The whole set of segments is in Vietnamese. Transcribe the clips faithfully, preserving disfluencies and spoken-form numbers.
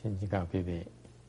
Xin chào quý vị.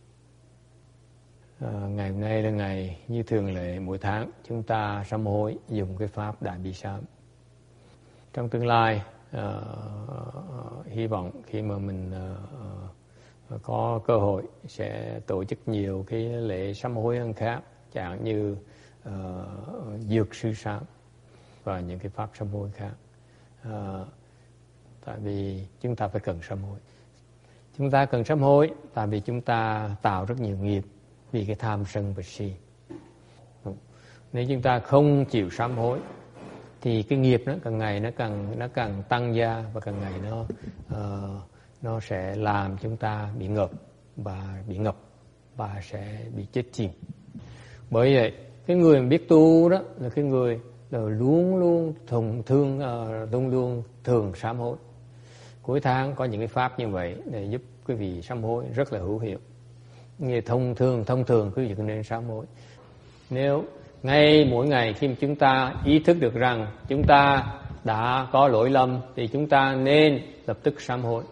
À, ngày hôm nay là ngày như thường lệ mỗi tháng chúng ta sám hối dùng cái pháp Đại Bi Sám. Trong tương lai à, hy vọng khi mà mình à, à, có cơ hội sẽ tổ chức nhiều cái lễ sám hối hơn khác, chẳng như à, dược sư sám và những cái pháp sám hối khác. À, tại vì chúng ta phải cần sám hối. Chúng ta cần sám hối tại vì chúng ta tạo rất nhiều nghiệp vì cái tham sân và si. Nếu chúng ta không chịu sám hối thì cái nghiệp nó càng ngày nó càng nó càng tăng gia và càng ngày nó uh, nó sẽ làm chúng ta bị ngập và bị ngập và sẽ bị chết chìm. Bởi vậy cái người mà biết tu đó là cái người là luôn luôn thường thương uh, luôn luôn thường sám hối. Cuối tháng có những cái pháp như vậy để giúp quý vị sám hối rất là hữu hiệu. Như thông thường thông thường quý vị nên sám hối. Nếu ngay mỗi ngày khi chúng ta ý thức được rằng chúng ta đã có lỗi lầm thì chúng ta nên lập tức sám hối.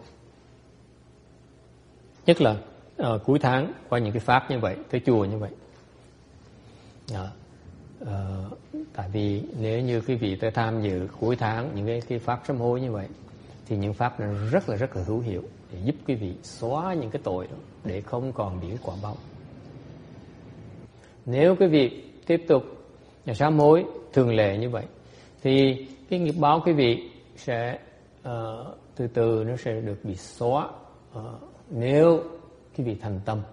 Nhất là uh, cuối tháng qua những cái pháp như vậy, tới chùa như vậy. Đó. Uh, tại vì nếu như quý vị tới tham dự cuối tháng những cái, cái pháp sám hối như vậy thì những pháp này rất là rất là hữu hiệu để giúp quý vị xóa những cái tội đó để không còn bị quả báo. Nếu quý vị tiếp tục sám hối thường lệ như vậy thì cái nghiệp báo quý vị sẽ uh, từ từ nó sẽ được bị xóa uh, nếu quý vị thành tâm.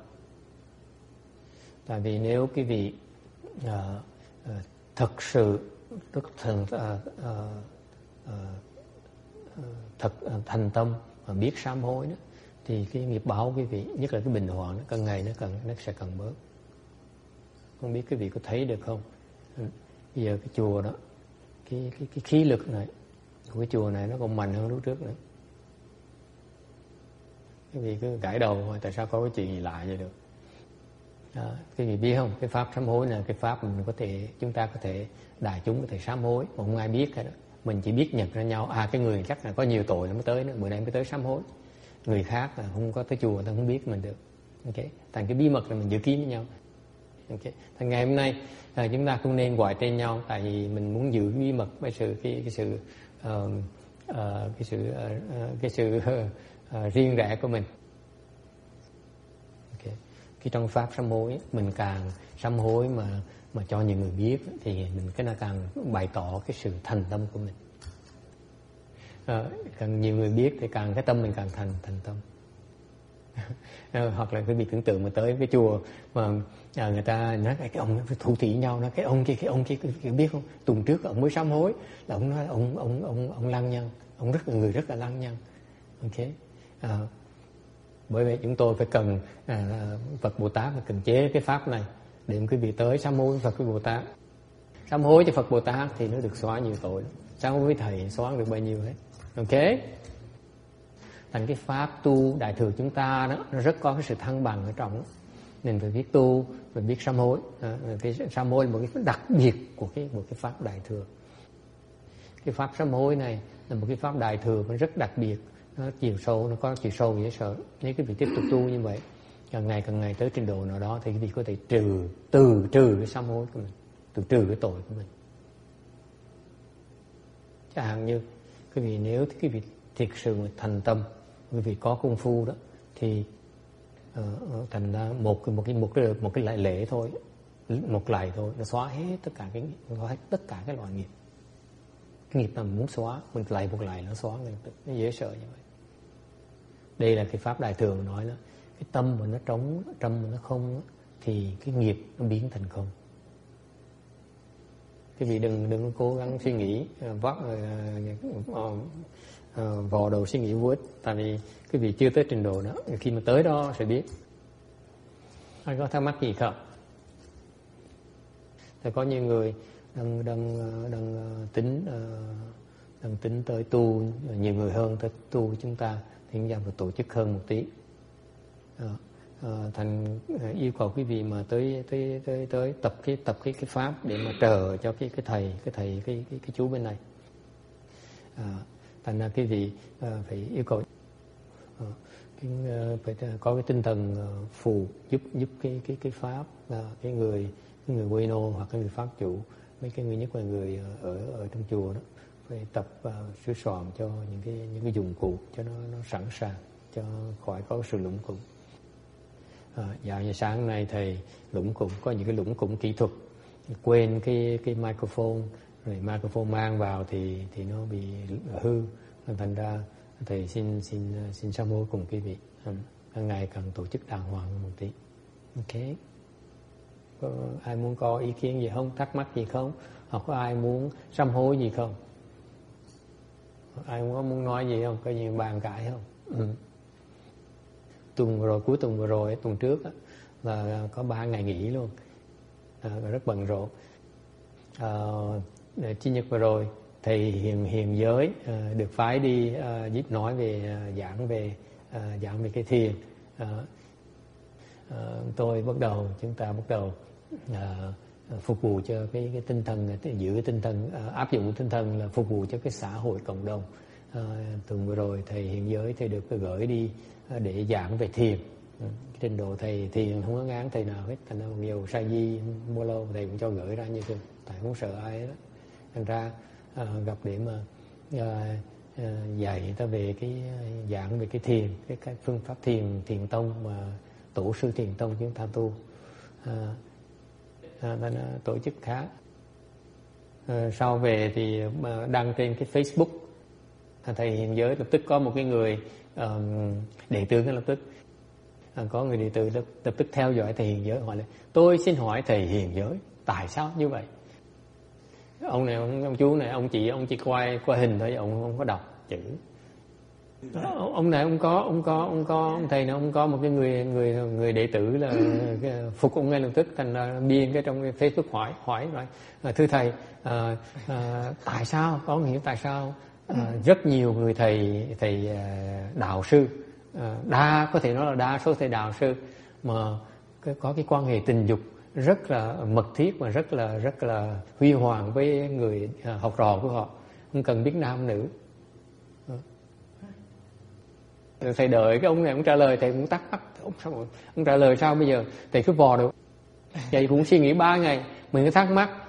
Tại vì nếu quý vị uh, uh, thật sự rất thành uh, uh, uh, thật thành tâm và biết sám hối đó thì cái nghiệp báo quý vị, nhất là cái bình hoạn nó càng ngày nó càng nó sẽ càng bớt. Không biết quý vị có thấy được không? Bây giờ cái chùa đó, cái cái cái khí lực này của cái chùa này nó còn mạnh hơn lúc trước nữa. Quý vị cứ gãi đầu mà tại sao có cái chuyện gì lạ vậy được? À, quý vị biết không? Cái pháp sám hối là cái pháp mình có thể chúng ta có thể đại chúng có thể sám hối mà không ai biết hết đó. Mình chỉ biết nhận ra nhau, à cái người chắc là có nhiều tội nó mới tới nữa, bữa nay mới tới sám hối. Người khác là không có tới chùa, người ta không biết mình được. Ok, thành cái bí mật là mình giữ kín với nhau. Ok, thành ngày hôm nay à, chúng ta không nên gọi tên nhau, tại vì mình muốn giữ bí mật cái sự cái cái sự uh, uh, cái sự uh, cái sự uh, uh, riêng rẽ của mình. Ok, khi trong pháp sám hối mình càng sám hối mà mà cho nhiều người biết thì mình cái là càng bày tỏ cái sự thành tâm của mình. À, càng nhiều người biết thì càng cái tâm mình càng thành thành tâm. À, hoặc là cái việc tưởng tượng mà tới cái chùa mà à, người ta nói cái ông nó thủ thỉ nhau, nói cái ông kia cái ông kia cái biết không? Tuần trước ông mới sám hối là ông nói ông ông ông ông lăng nhăng, ông rất là người rất là lăng nhăng. Ok. À, bởi vậy chúng tôi phải cần à, Phật Bồ Tát phải cần chế cái pháp này để quý vị tới sám hối với Phật với Bồ Tát. Sám hối cho Phật Bồ Tát thì nó được xóa nhiều tội. Sám hối với thầy xóa được bao nhiêu hết. Ok. Thành cái pháp tu đại thừa chúng ta đó nó rất có cái sự thăng bằng ở trong đó. Nên phải biết tu, phải biết sám hối. À, cái sám hối là một cái đặc biệt của cái một cái pháp đại thừa. Cái pháp sám hối này là một cái pháp đại thừa nó rất đặc biệt, nó chiều sâu, nó có chiều sâu dễ sợ. Nếu quý vị tiếp tục tu như vậy, càng ngày càng ngày tới trình độ nào đó thì quý vị có thể trừ từ trừ cái sám hối của mình, từ trừ cái tội của mình. Chẳng hạn như quý vị nếu quý vị thiệt sự thành tâm, quý vị có công phu đó thì uh, thành ra một cái một cái một cái một cái lại lễ thôi, một lại thôi nó xóa hết tất cả cái xóa hết tất cả cái loại nghiệp. Cái nghiệp mà mình muốn xóa, mình lại một lại nó xóa ngay lập tức, nó dễ sợ như vậy. Đây là cái pháp đại thừa nói đó. Cái tâm mà nó trống, tâm mà nó không thì cái nghiệp nó biến thành không. Quý vị đừng đừng cố gắng suy nghĩ vắt uh, uh, uh, vò đầu suy nghĩ vô ích, tại vì quý vị chưa tới trình độ đó. Khi mà tới đó sẽ biết. Ai có thắc mắc gì không? Thì có nhiều người đang đang đang tính đang tính tới tu, nhiều người hơn tới tu chúng ta thì chúng ta phải tổ chức hơn một tí. À, à, thành yêu cầu quý vị mà tới tới tới tới tập cái tập cái cái pháp để mà chờ cho cái cái thầy cái thầy cái cái, cái chú bên này. À, thành ra quý vị à, phải yêu cầu cái, phải có cái tinh thần phù giúp giúp cái cái cái pháp, cái người cái người quê nô hoặc cái người pháp chủ, mấy cái người nhất là người ở ở trong chùa đó, phải tập uh, sửa soạn cho những cái những cái dụng cụ cho nó nó sẵn sàng, cho khỏi có sự lũng củng. À, dạo như sáng nay thầy lũng củng, có những cái lũng củng kỹ thuật, quên cái cái microphone, rồi microphone mang vào thì thì nó bị hư, thành ra thầy xin xin xin sám hối cùng quý vị. Hàng ngày cần tổ chức đàng hoàng một tí. Ok. Có ai muốn có ý kiến gì không, thắc mắc gì không, hoặc có ai muốn sám hối gì không, ai có muốn nói gì không, có gì bàn cãi không? Ừ. Tuần vừa rồi, cuối tuần vừa rồi, tuần trước á, là có ba ngày nghỉ luôn, à, rất bận rộn. À, Chủ nhật vừa rồi thầy hiền hiền giới à, được phái đi à, giúp nói về à, giảng về à, giảng về cái thiền. À, à, tôi bắt đầu chúng ta bắt đầu à, phục vụ cho cái cái tinh thần, giữ cái tinh thần, à, áp dụng tinh thần là phục vụ cho cái xã hội cộng đồng. À, tuần vừa rồi thầy hiền giới thầy được gửi đi à, để giảng về thiền. Ừ, cái trình độ thầy thiền không có ngán thầy nào hết, thành ra nhiều sa di mua lâu thầy cũng cho gửi ra như thế, tại không sợ ai đó. Thành ra à, gặp để mà à, à, dạy người ta về cái giảng về cái thiền, cái, cái phương pháp thiền thiền tông mà tổ sư thiền tông chúng ta tu. À, à, nên à, tổ chức khá. À, sau về thì à, đăng trên cái Facebook, à, thầy hiền giới lập tức có một cái người um, đệ tử lập tức à, có người đệ tử lập, lập tức theo dõi thầy hiền giới, hỏi là tôi xin hỏi thầy hiền giới tại sao như vậy. Ông này ông, ông chú này ông chị ông chỉ quay qua hình thôi, ông không có đọc chữ. Ông này ông có ông có ông có ông thầy này ông có một cái người người người đệ tử là phục ông ngay lập tức, thành ra biên cái trong cái Facebook hỏi hỏi rồi, thưa thầy à, à, tại sao, có nghĩa tại sao à, rất nhiều người thầy thầy đạo sư, à, đa có thể nói là đa số thầy đạo sư mà có cái quan hệ tình dục rất là mật thiết và rất là rất là huy hoàng với người à, học trò của họ, không cần biết nam nữ. Thầy đợi cái ông này ông trả lời, thầy cũng tắc mắc, ông, sao, ông trả lời sao bây giờ, thầy cứ vò được. Vậy cũng suy nghĩ ba ngày, mình cứ thắc mắc.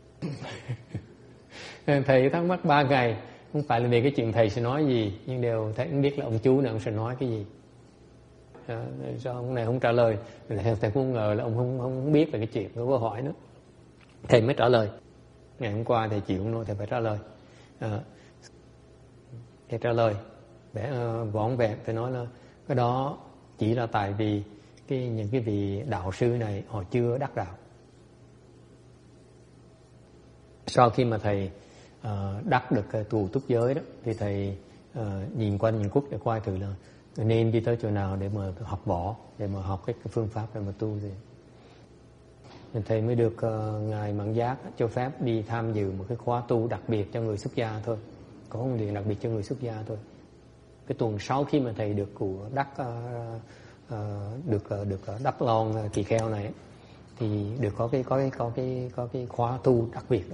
Thầy thắc mắc ba ngày, không phải là về cái chuyện thầy sẽ nói gì, nhưng đều thầy cũng biết là ông chú này ông sẽ nói cái gì. À, sao ông này không trả lời, thầy, thầy cũng ngờ là ông không, không biết về cái chuyện của câu hỏi nữa. Thầy mới trả lời. Ngày hôm qua thầy chịu không nói, thầy phải trả lời. À, thầy trả lời vẻ uh, vỏn vẹn, thầy nói là cái đó chỉ là tại vì cái những cái vị đạo sư này họ chưa đắc đạo. Sau khi mà thầy uh, đắc được uh, tù túc giới đó, thì thầy uh, nhìn quanh nhìn quốc để coi thử là nên đi tới chỗ nào để mà học võ, để mà học cái, cái phương pháp để mà tu gì. Nên thầy mới được uh, ngài Mẫn Giác cho phép đi tham dự một cái khóa tu đặc biệt cho người xuất gia thôi, có một điều đặc biệt cho người xuất gia thôi. Cái tuần sau khi mà thầy được của đắc uh, uh, được uh, được uh, đắp lon uh, tỳ kheo này, thì được có cái có cái có cái có cái khóa tu đặc biệt đó.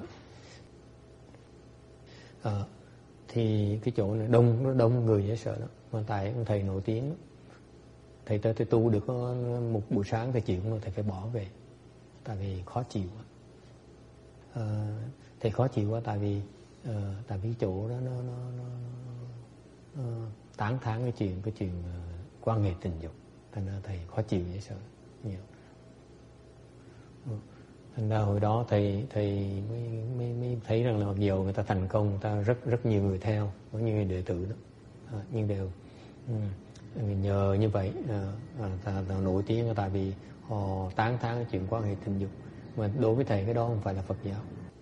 Uh, thì cái chỗ này đông nó đông người dễ sợ đó, mà tại ông thầy nổi tiếng đó. Thầy tới thầy tu được một buổi sáng thầy chịu rồi, thầy phải bỏ về tại vì khó chịu quá. Uh, thầy khó chịu quá tại vì uh, tại vì cái chỗ đó nó nó nó, nó uh, tán thán cái chuyện cái chuyện uh, quan hệ tình dục, thành ra thầy khó chịu dễ sợ nhiều. Uh, thành ra hồi đó thầy thầy mới, mới, mới thấy rằng là mặc dù người ta thành công, người ta rất rất nhiều người theo, có nhiều người đệ tử đó, uh, nhưng đều um, nhờ như vậy uh, uh, ta, ta nổi tiếng là tại vì họ tán thán cái chuyện quan hệ tình dục. Mà đối với thầy cái đó không phải là Phật giáo.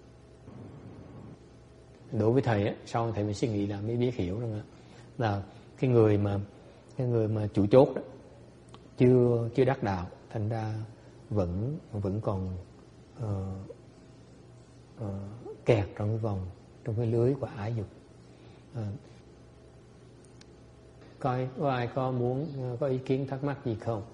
Đối với thầy á, sau thầy mới suy nghĩ là mới biết hiểu rằng là cái người mà cái người mà chủ chốt đó chưa chưa đắc đạo, thành ra vẫn vẫn còn uh, uh, kẹt trong cái vòng, trong cái lưới của ái dục. Uh, coi có ai có muốn uh, có ý kiến thắc mắc gì không?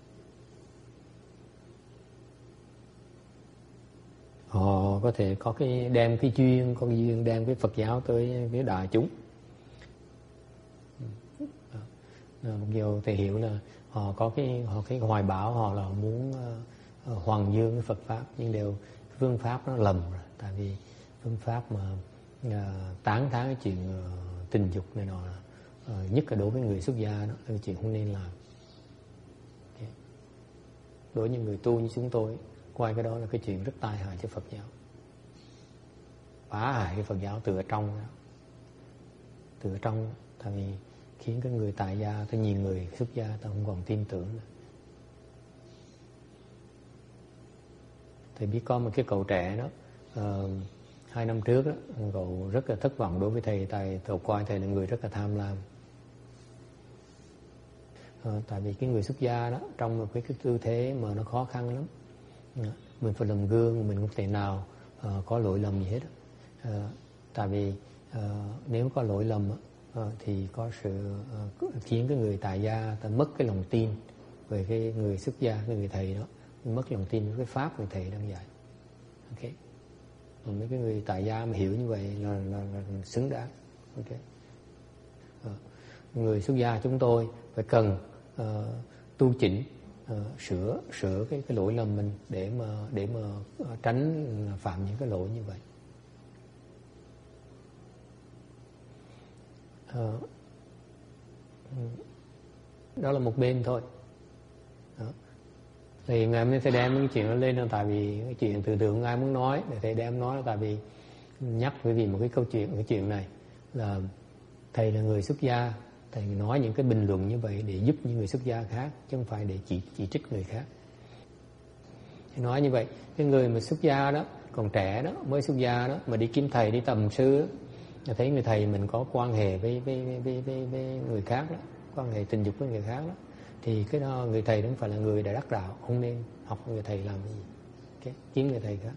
Họ có thể có cái đem cái duyên, có cái duyên đem cái Phật giáo tới với đại chúng. Mặc dù thầy hiểu là họ có cái họ cái hoài bão, họ là muốn uh, hoàng dương cái Phật pháp, nhưng đều phương pháp nó lầm rồi. Tại vì phương pháp mà uh, tán thán cái chuyện uh, tình dục này nọ, uh, nhất là đối với người xuất gia đó là cái chuyện không nên làm. Okay. Đối với những người tu như chúng tôi, quay cái đó là cái chuyện rất tai hại cho Phật giáo, phá hại cái Phật giáo từ ở trong đó. Từ ở trong, tại vì khiến cái người tại gia, ta nhìn người xuất gia ta không còn tin tưởng nữa. Thầy biết có một cái cậu trẻ đó, uh, hai năm trước đó, cậu rất là thất vọng đối với thầy, tại cậu coi thầy là người rất là tham lam. Uh, tại vì cái người xuất gia đó, trong một cái, cái tư thế mà nó khó khăn lắm, uh, mình phải làm gương, mình không thể nào uh, có lỗi lầm gì hết. Uh, tại vì uh, nếu có lỗi lầm uh, thì có sự uh, khiến cái người tại gia ta mất cái lòng tin về cái người xuất gia, cái người thầy đó, mất lòng tin với cái pháp người thầy đang dạy. Ok, mấy cái người tại gia mà hiểu như vậy là, là, là xứng đáng. Ok, uh, người xuất gia chúng tôi phải cần uh, tu chỉnh, uh, sửa sửa cái cái lỗi lầm mình để mà để mà uh, tránh phạm những cái lỗi như vậy. Uh, đó là một bên thôi. Đó. Thì ngày hôm nay thầy đem cái chuyện đó lên là tại vì cái chuyện từ từ không ai muốn nói, để thầy đem nói là tại vì nhắc bởi vì một cái câu chuyện, cái chuyện này là thầy là người xuất gia, thầy nói những cái bình luận như vậy để giúp những người xuất gia khác, chứ không phải để chỉ chỉ trích người khác. Thầy nói như vậy, cái người mà xuất gia đó, còn trẻ đó, mới xuất gia đó, mà đi kiếm thầy, đi tầm sư đó, thấy người thầy mình có quan hệ với với, với, với, với người khác đó, quan hệ tình dục với người khác đó, thì cái đó người thầy đó không phải là người đã đắc đạo, không nên học người thầy làm cái gì. Okay. Kiếm người thầy khác.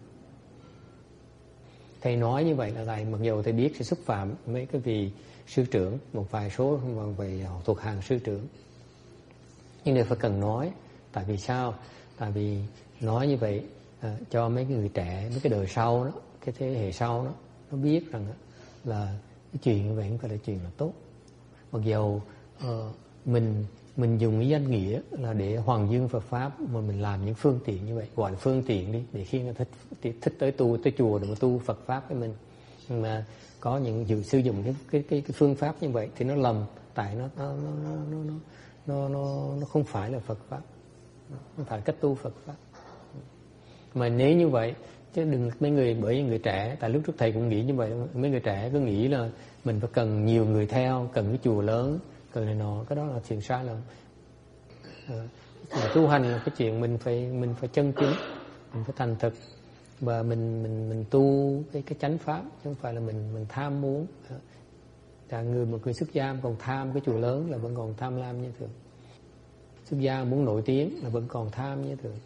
Thầy nói như vậy là tại mặc dù thầy biết sẽ xúc phạm mấy cái vị sư trưởng, một vài số về thuộc hàng sư trưởng, nhưng đều phải cần nói. Tại vì sao? Tại vì nói như vậy à, cho mấy cái người trẻ, mấy cái đời sau đó, cái thế hệ sau đó, nó biết rằng là cái chuyện như vậy không phải là chuyện là tốt. Mặc dù uh, mình mình dùng cái danh nghĩa là để hoàng dương Phật pháp, mà mình làm những phương tiện như vậy, gọi là phương tiện đi, để khi người thích thích tới tu, tới chùa để mà tu Phật pháp với mình, nhưng mà có những dự sử dụng cái cái cái, cái phương pháp như vậy thì nó lầm, tại nó nó nó nó nó nó nó, nó không phải là Phật pháp, không phải là cách tu Phật pháp. Mà nếu như vậy, chứ đừng mấy người, bởi người trẻ, tại lúc trước thầy cũng nghĩ như vậy, mấy người trẻ cứ nghĩ là mình phải cần nhiều người theo, cần cái chùa lớn, cần này nọ, cái đó là chuyện sai lầm. À, tu hành là cái chuyện mình phải mình phải chân chính, mình phải thành thực, và mình mình mình tu cái cái chánh pháp, chứ không phải là mình mình tham muốn. À, người một người xuất gia còn tham cái chùa lớn là vẫn còn tham lam như thường. Xuất gia muốn nổi tiếng là vẫn còn tham như thường.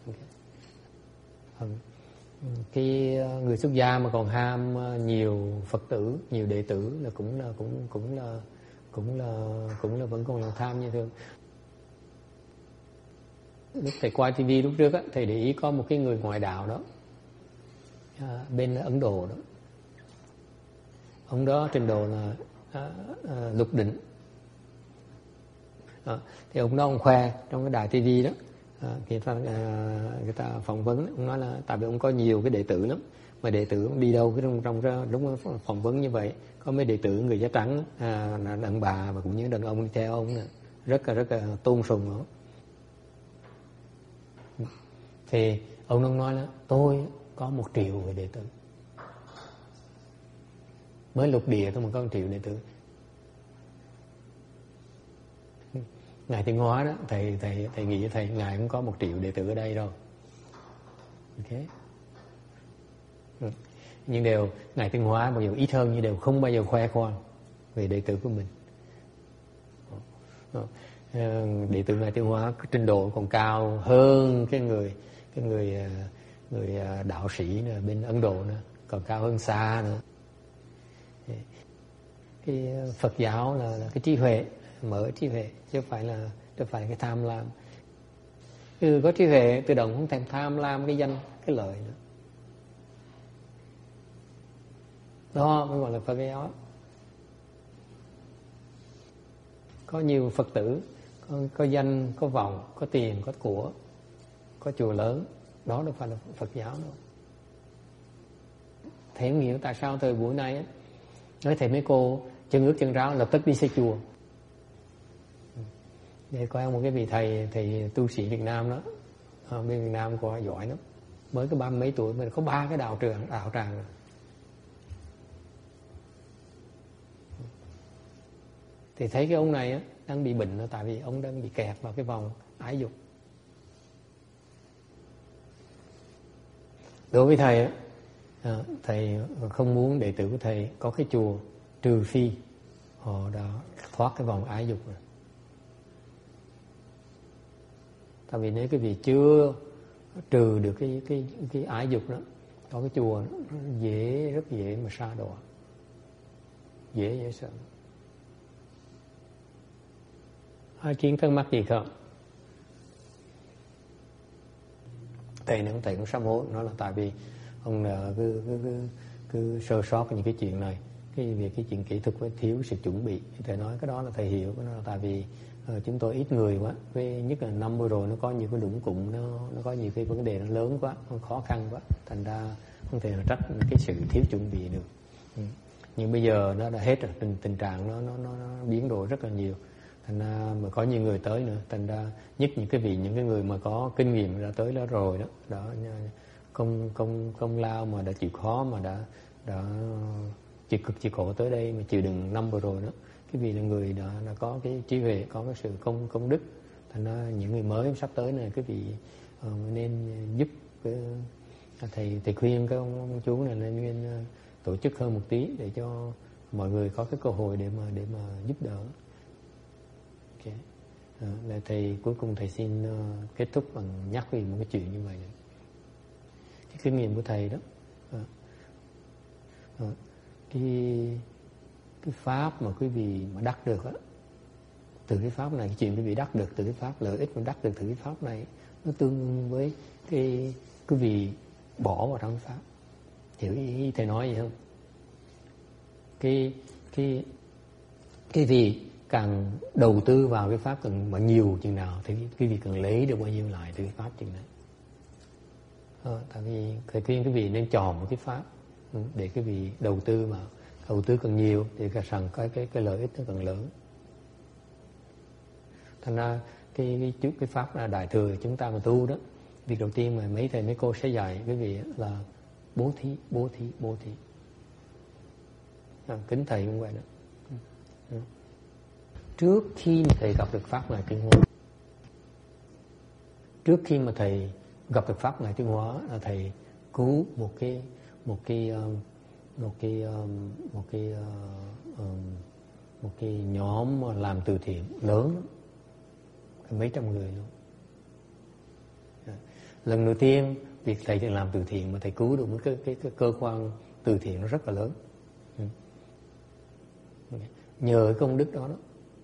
Okay. Cái người xuất gia mà còn ham nhiều Phật tử, nhiều đệ tử là cũng là cũng cũng là cũng là cũng là vẫn còn là tham như thường. Lúc thầy qua tivi lúc trước á, thầy để ý có một cái người ngoại đạo đó, à, bên Ấn Độ đó, ông đó trình độ là à, à, lục định. À, thì ông đó ông khoe trong cái đài tivi đó, à, người ta à, người ta phỏng vấn, ông nói là tại vì ông có nhiều cái đệ tử lắm, mà đệ tử ông đi đâu cái trong trong ra đúng phỏng vấn như vậy, có mấy đệ tử người da trắng, à, đàn bà và cũng như đàn ông đi theo ông nè, rất là rất là tôn sùng ông. Thì ông ông nói là tôi có một triệu người đệ tử, mới lục địa thôi mà có một triệu đệ tử. Ngài Tiên Hóa đó, thầy thầy thầy nghĩ thầy ngài cũng có một triệu đệ tử ở đây rồi. Ok. Nhưng đều ngài Tiên Hóa bao giờ ít hơn, nhưng đều không bao giờ khoe khoang về đệ tử của mình. Đệ tử ngài Tiên Hóa cái trình độ còn cao hơn cái người cái người người đạo sĩ bên Ấn Độ nữa, còn cao hơn xa nữa. Cái Phật giáo là, là cái trí huệ, mở trí huệ, chứ phải là chứ phải cái tham lam. Cứ có trí huệ tự động không thèm tham lam cái danh, cái lợi nữa. Đó mới gọi là Phật giáo. có nhiều Phật tử, có, có danh, có vọng, có tiền, có của, có chùa lớn, đó đâu phải là Phật giáo đâu. Thầy không hiểu tại sao thời buổi này ấy, nói thầy mấy cô chân ướt chân ráo lập tức đi xây chùa. Để coi một cái vị thầy thầy tu sĩ Việt Nam đó, ở bên Việt Nam có giỏi lắm, mới có ba mấy tuổi mà có ba cái đạo trường đạo tràng rồi. Thì thấy cái ông này á, đang bị bệnh, tại vì ông đang bị kẹt vào cái vòng ái dục. Đối với thầy á, thầy không muốn đệ tử của thầy có cái chùa, trừ phi họ đã thoát cái vòng ái dục rồi. Tại vì nếu cái vị chưa trừ được cái cái cái ái dục đó, có cái chùa dễ, rất dễ mà sa đọa, dễ dễ sợ. Ai kiến thắc mắc gì không? Thầy nó thầy cũng sám hối, nó là tại vì ông cứ cứ cứ, cứ sơ sót những cái chuyện này, cái việc cái chuyện kỹ thuật với thiếu sự chuẩn bị. Thầy nói cái đó là thầy hiểu, cái đó là tại vì uh, chúng tôi ít người quá, với nhất là năm vừa rồi nó có nhiều cái đụng cụm, nó nó có nhiều cái vấn đề nó lớn quá, nó khó khăn quá, thành ra không thể là trách cái sự thiếu chuẩn bị được. Ừ. Nhưng bây giờ nó đã hết rồi, tình tình trạng nó nó nó, nó biến đổi rất là nhiều. Thành ra mà có nhiều người tới nữa, thành ra nhất những cái vị những cái người mà có kinh nghiệm đã tới đó rồi đó, đó công công công lao mà đã chịu khó, mà đã đã chịu cực chịu khổ tới đây mà chịu đựng năm vừa rồi đó, cái vị là người đã, đã có cái trí huệ, có cái sự công công đức. Thành ra những người mới sắp tới này cái vị uh, nên giúp cái, thầy thầy khuyên các ông, ông chú này nên, nên uh, tổ chức hơn một tí để cho mọi người có cái cơ hội để mà để mà giúp đỡ. Okay. À, là thầy cuối cùng thầy xin uh, kết thúc bằng nhắc về một cái chuyện như vậy này. Cái kinh nghiệm của thầy đó, à, à, cái cái pháp mà quý vị mà đắc được á, từ cái pháp này, cái chuyện quý vị đắc được từ cái pháp, lợi ích mà đắc được từ cái pháp này, nó tương đương với cái quý vị bỏ vào trong pháp. Hiểu ý, ý thầy nói gì không? Cái cái cái gì càng đầu tư vào cái pháp càng mà nhiều chừng nào thì quý vị cần lấy được bao nhiêu lại từ cái pháp chừng đấy. Ờ, tại vì thầy khuyên quý vị nên chọn một cái pháp để quý vị đầu tư vào, đầu tư càng nhiều thì càng rằng cái cái cái lợi ích nó càng lớn. Thành ra cái cái cái pháp là đại thừa chúng ta mà tu đó, việc đầu tiên mà mấy thầy mấy cô sẽ dạy quý vị là bố thí, bố thí, bố thí. À, kính thầy cũng vậy đó. Ừ. Trước khi mà thầy gặp được pháp Ngài Tiến Hóa, trước khi mà thầy gặp được pháp Ngài Tiến Hóa là thầy cứu một cái một cái một cái một cái một cái nhóm làm từ thiện lớn lắm, mấy trăm người luôn. Lần đầu tiên việc thầy làm từ thiện mà thầy cứu được một cái, cái, cái cơ quan từ thiện nó rất là lớn. Nhờ cái công đức đó đó,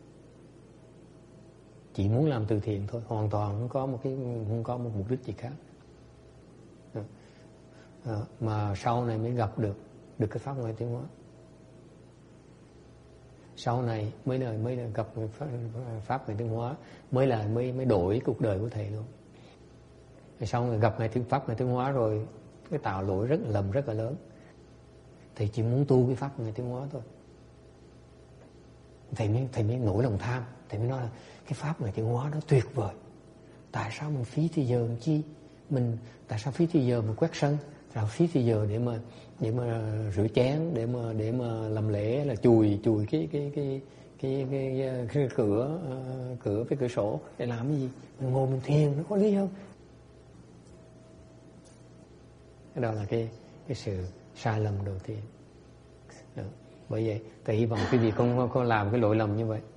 chỉ muốn làm từ thiện thôi, hoàn toàn không có một cái không có một mục đích gì khác. À, mà sau này mới gặp được được cái pháp Ngài Tiến Hóa. Sau này mới là mới là gặp pháp, pháp Ngài Tiến Hóa, mới là mới mới đổi cuộc đời của thầy luôn. Sau này gặp Ngài pháp Ngài Tiến Hóa rồi, cái tạo lỗi rất lầm rất là lớn. Thầy chỉ muốn tu cái pháp Ngài Tiến Hóa thôi. Thầy mới thầy mới nổi lòng tham, thầy mới nói là cái pháp Ngài Tiến Hóa đó tuyệt vời. Tại sao mình phí thì giờ làm chi? Mình tại sao phí thì giờ mình quét sân? Sao phí thì giờ để mà để mà rửa chén, để mà để mà làm lễ là chùi chùi cái cái cái cái cái, cái, cái cửa uh, cửa với cửa sổ để làm cái gì? Mình ngồi mình thiền nó có lý không? Cái đó là cái cái sự sai lầm đầu tiên. Đó. Bởi vậy thầy hy vọng quý vị không có làm cái lỗi lầm như vậy.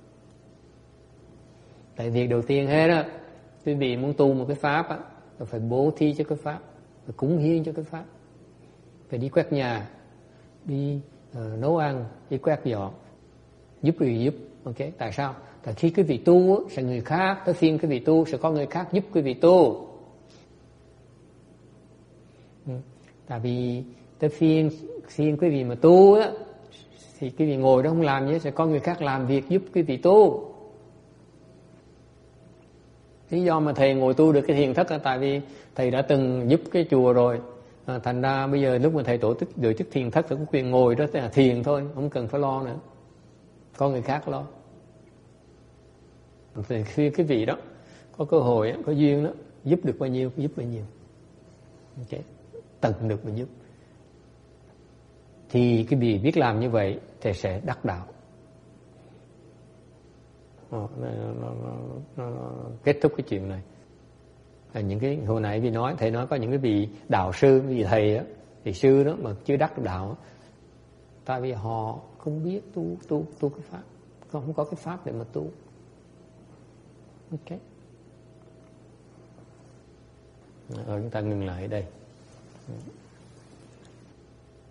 Tại việc đầu tiên hết á, quý vị muốn tu một cái pháp á, là phải bố thí cho cái pháp, phải cúng hiến cho cái pháp, phải đi quét nhà, đi uh, nấu ăn, đi quét dọn, giúp người giúp. Ok, tại sao? Tại khi quý vị tu á, sẽ người khác tới phiên quý vị tu, sẽ có người khác giúp quý vị tu. Ừ. Tại vì tới phiên phiên quý vị mà tu á, thì quý vị ngồi đó không làm gì, sẽ có người khác làm việc giúp quý vị tu. Lý do mà thầy ngồi tu được cái thiền thất là tại vì thầy đã từng giúp cái chùa rồi. À, thành ra bây giờ lúc mà thầy tổ chức tổ chức thiền thất thì có quyền ngồi đó là thiền thôi, không cần phải lo nữa, có người khác lo. Thì khi cái vị đó có cơ hội, có duyên đó, giúp được bao nhiêu giúp bao nhiêu, okay. Tận được bao nhiêu thì cái vị biết làm như vậy thì sẽ đắc đạo. Nó, nó, nó, nó, nó kết thúc cái chuyện này. À, những cái hồi nãy vì nói thầy nói có những cái vị đạo sư, vị thầy đó, thì sư đó mà chưa đắc được đạo đó, tại vì họ không biết tu tu tu cái pháp, không có cái pháp để mà tu. Ok. Rồi chúng ta ngừng lại ở đây.